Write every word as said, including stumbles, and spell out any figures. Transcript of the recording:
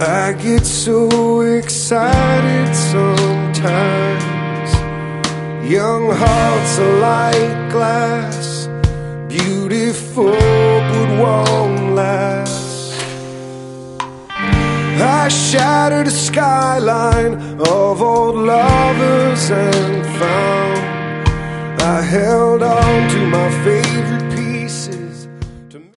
I get so excited sometimes. Young hearts are like glass, beautiful but won't last. I shattered the skyline of old lovers and found I held on to my faith